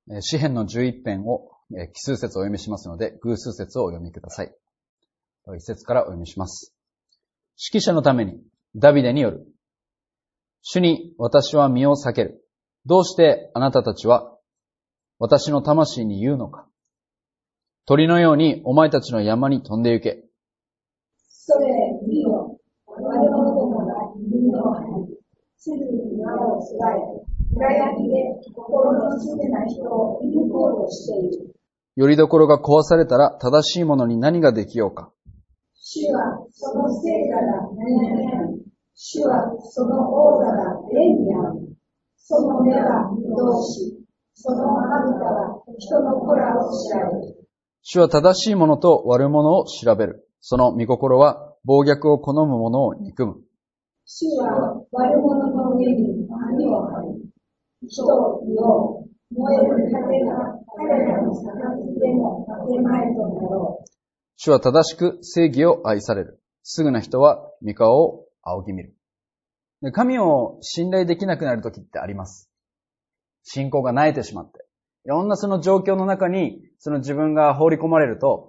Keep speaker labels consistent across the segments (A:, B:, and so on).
A: 詩編の11編を奇数節をお読みしますので、偶数節をお読みください。一節からお読みします。指揮者のために、ダビデによる。主に私は身を避ける。どうしてあなたたちは私の魂に言うのか。鳥のようにお前たちの山に飛んで行け。
B: それ見よ、我々のどもが弓を張り、地図に縄をつらえ、暗闇で心のすべな人を射抜こうとしている。
A: よりどころが壊されたら正しいものに何ができようか。
B: 主はその成果が何にある。主はその王座が天にある。その目は見通し、そのまぶたは人の子らを調べる。
A: 主は正しいものと悪者を調べる。その御心は暴虐を好む者を憎む。
B: 主は悪者の上に網を張り、人を言おう。燃える風が彼らの杯でも分け前となろう。
A: 主は正しく正義を愛される。すぐな人は御顔を仰ぎ見る。神を信頼できなくなる時ってあります。信仰が萎えてしまって。いろんなその状況の中に、その自分が放り込まれると、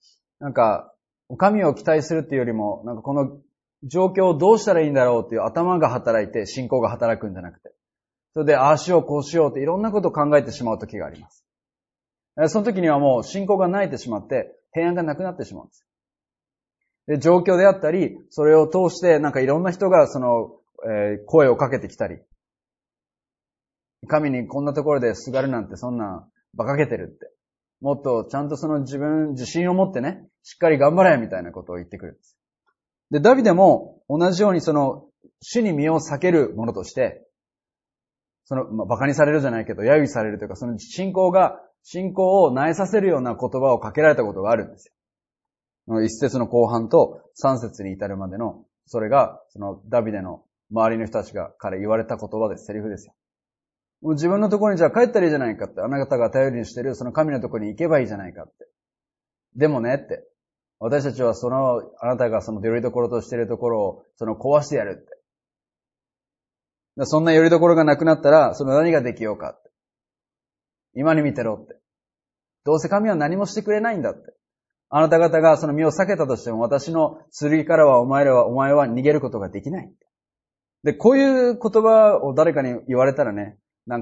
A: 神を期待するっていうよりも、この状況をどうしたらいいんだろうっていう頭が働いて信仰が働くんじゃなくて。それで、ああしよう、こうしようっていろんなことを考えてしまう時があります。その時にはもう信仰が萎えてしまって、平安がなくなってしまうんです。で、状況であったり、それを通していろんな人が声をかけてきたり、神にこんなところですがるなんてそんな馬鹿げてるって。もっとちゃんと自信を持ってね、しっかり頑張れみたいなことを言ってくるんです。で、ダビデも同じように主に身を避けるものとして、馬鹿にされるじゃないけど、揶揄されるというか、信仰を萎えさせるような言葉をかけられたことがあるんですよ。一節の後半と三節に至るまでの、それが、ダビデの周りの人たちから言われた言葉です。セリフですよ。もう自分のところにじゃあ帰ったらいいじゃないかって、あなたが頼りにしているその神のところに行けばいいじゃないかって。でもねって、私たちはあなたがよりどころとしているところを、壊してやるって。そんなよりどころがなくなったら、何ができようかって。今に見てろって。どうせ神は何もしてくれないんだって。あなた方が身を避けたとしても、私の剣からはお前は逃げることができない。で、こういう言葉を誰かに言われたらね、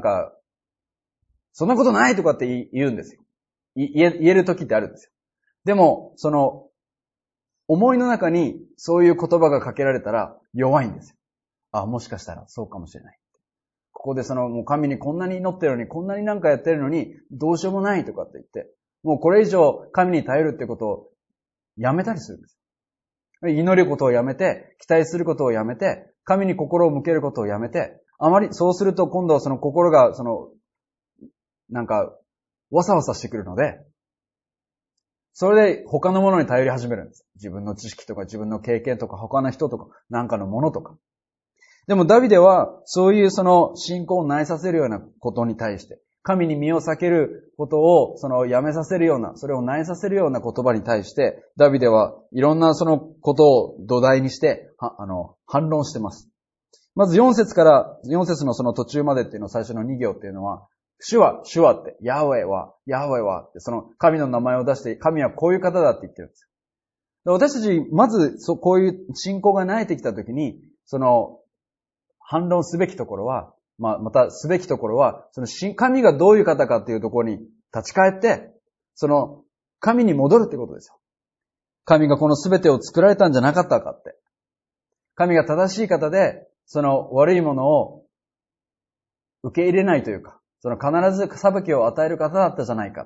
A: そんなことないとかって言うんですよ。言える時ってあるんですよ。でも、思いの中にそういう言葉がかけられたら弱いんですよ。あ、もしかしたらそうかもしれない。ここでもう神にこんなに祈ってるのに、こんなにやってるのに、どうしようもないとかって言って、もうこれ以上神に頼るってことをやめたりするんです。祈ることをやめて、期待することをやめて、神に心を向けることをやめて、そうすると今度は心がわさわさしてくるので、それで他のものに頼り始めるんです。自分の知識とか自分の経験とか他の人とかのものとか。でもダビデはそういう信仰を萎えさせるようなことに対して、神に身を避けることをやめさせるような、それを萎えさせるような言葉に対して、ダビデはいろんなことを土台にして反論してます。まず4節の途中までっていうのを最初の2行っていうのは、主はって、ヤハウェはって、神の名前を出して、神はこういう方だって言ってるんですよ。私たち、まず、こういう信仰が萎えてきたときに、反論すべきところは、またすべきところは、神がどういう方かっていうところに立ち返って、神に戻るってことですよ。神がこのすべてを作られたんじゃなかったかって。神が正しい方で、悪いものを受け入れないというか、必ず裁きを与える方だったじゃないかって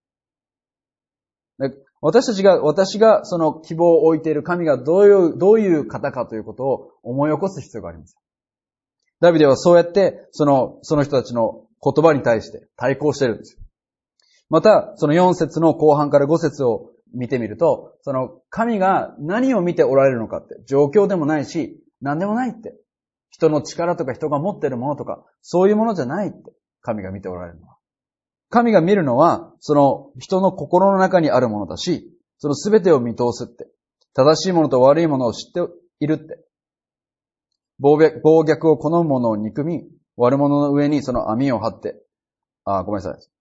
A: 。で、私が希望を置いている神がどういう方かということを思い起こす必要があります。ダビデはそうやって、その人たちの言葉に対して対抗してるんですよ。また、4節の後半から5節を見てみると、神が何を見ておられるのかって、状況でもないし、何でもないって。人の力とか人が持っているものとか、そういうものじゃないって、神が見ておられるのは。神が見るのは、人の心の中にあるものだし、全てを見通すって。正しいものと悪いものを知っているって。暴虐を好む者を憎み、悪者の上に網を張って、ごめんなさい。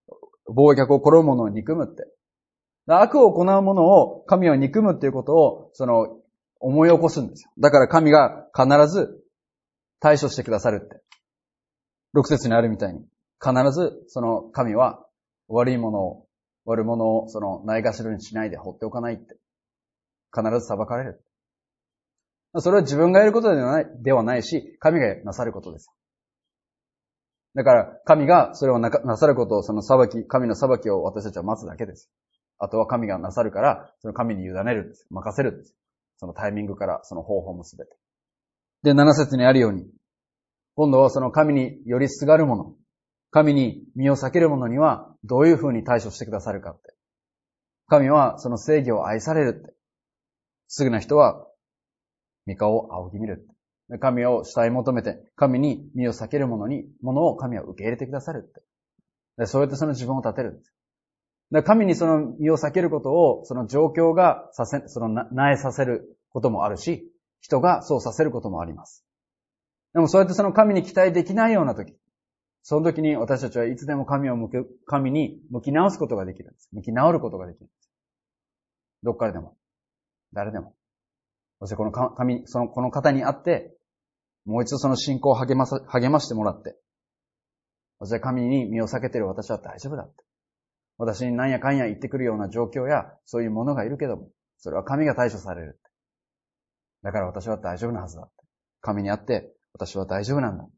A: 暴虐を転ぶ者を憎むって。悪を行う者を神は憎むっていうことを、思い起こすんですよ。だから神が必ず対処してくださるって。6節にあるみたいに。必ず、神は悪者を、ないがしろにしないで放っておかないって。必ず裁かれる。それは自分がやることではないし、神がなさることです。だから、神がそれをなさることを、神の裁きを私たちは待つだけです。あとは神がなさるから、その神に委ねるんです。任せるんです。そのタイミングから、その方法もすべて。で、7節にあるように、今度はその神によりすがる者、神に身を避ける者には、どういう風に対処してくださるかって。神はその正義を愛されるって。すぐな人は、御顔を仰ぎ見るって。神を慕い求めて、神に身を避ける者を神は受け入れてくださるって。でそうやってその自分を立てるんです。で神にその身を避けることを、その状況が苗させることもあるし、人がそうさせることもあります。でもそうやってその神に期待できないような時、その時に私たちはいつでも神に向き直すことができるんです。向き直ることができるんです。どっからでも。誰でも。そしてこの方に会って、もう一度その信仰を励ましてもらって、そして神に身を避けている私は大丈夫だって。私に何やかんや言ってくるような状況や、そういうものがいるけども、それは神が対処されるって。だから私は大丈夫なはずだって。神に会って、私は大丈夫なんだ。